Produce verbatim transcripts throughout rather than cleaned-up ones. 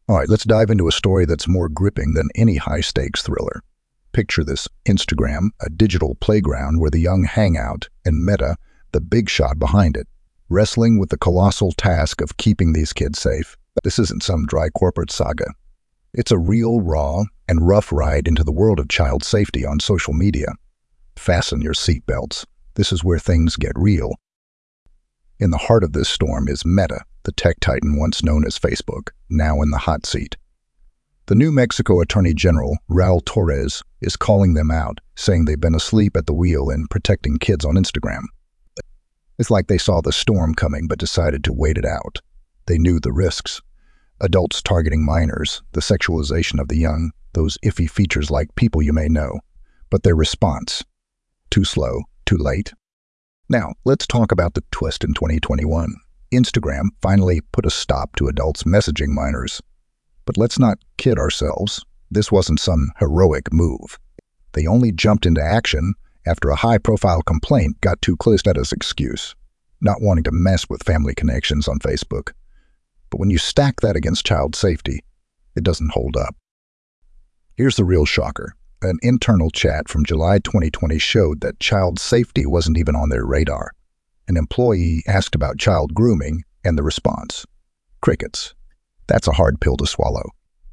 All right, let's dive into a story that's more gripping than any high-stakes thriller. Picture this: Instagram, a digital playground where the young hang out, and Meta, the big shot behind it, wrestling with the colossal task of keeping these kids safe. This isn't some dry corporate saga. It's a real, raw, and rough ride into the world of child safety on social media. Fasten your seatbelts. This is where things get real. In the heart of this storm is Meta, the tech titan once known as Facebook, now in the hot seat. The New Mexico Attorney General, Raul Torres, is calling them out, saying they've been asleep at the wheel in protecting kids on Instagram. It's like they saw the storm coming but decided to wait it out. They knew the risks. Adults targeting minors, the sexualization of the young, those iffy features like people you may know. But their response? Too slow, too late. Now, let's talk about the twist in twenty twenty-one. Instagram finally put a stop to adults messaging minors. But let's not kid ourselves. This wasn't some heroic move. They only jumped into action after a high-profile complaint got too close to Meta's excuse, not wanting to mess with family connections on Facebook. But when you stack that against child safety, it doesn't hold up. Here's the real shocker. An internal chat from July twenty twenty showed that child safety wasn't even on their radar. An employee asked about child grooming, and the response: crickets. That's a hard pill to swallow.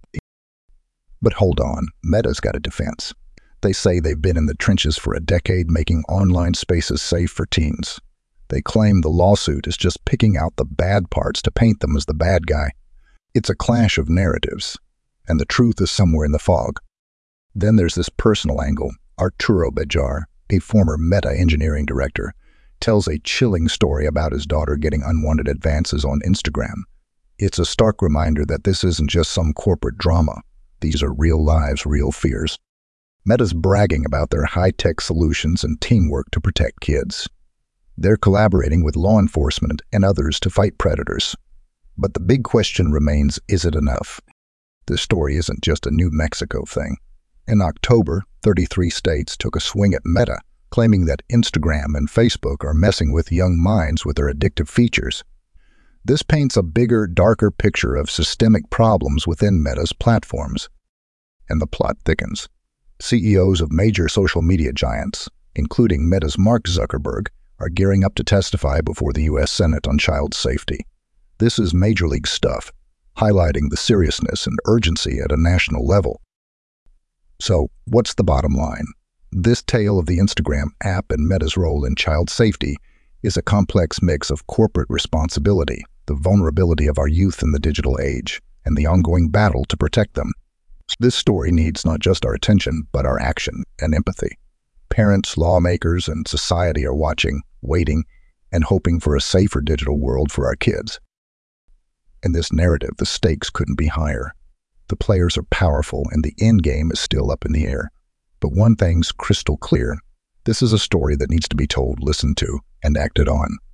But hold on, Meta's got a defense. They say they've been in the trenches for a decade making online spaces safe for teens. They claim the lawsuit is just picking out the bad parts to paint them as the bad guy. It's a clash of narratives, and the truth is somewhere in the fog. Then there's this personal angle. Arturo Bejar, a former Meta engineering director, tells a chilling story about his daughter getting unwanted advances on Instagram. It's a stark reminder that this isn't just some corporate drama. These are real lives, real fears. Meta's bragging about their high-tech solutions and teamwork to protect kids. They're collaborating with law enforcement and others to fight predators. But the big question remains, is it enough? This story isn't just a New Mexico thing. In October, thirty-three states took a swing at Meta, claiming that Instagram and Facebook are messing with young minds with their addictive features. This paints a bigger, darker picture of systemic problems within Meta's platforms. And the plot thickens. C E Os of major social media giants, including Meta's Mark Zuckerberg, are gearing up to testify before the U S Senate on child safety. This is major league stuff, highlighting the seriousness and urgency at a national level. So, what's the bottom line? This tale of the Instagram app and Meta's role in child safety is a complex mix of corporate responsibility, the vulnerability of our youth in the digital age, and the ongoing battle to protect them. This story needs not just our attention, but our action and empathy. Parents, lawmakers, and society are watching, waiting, and hoping for a safer digital world for our kids. In this narrative, the stakes couldn't be higher. The players are powerful, and the end game is still up in the air. But one thing's crystal clear. This is a story that needs to be told, listened to, and acted on.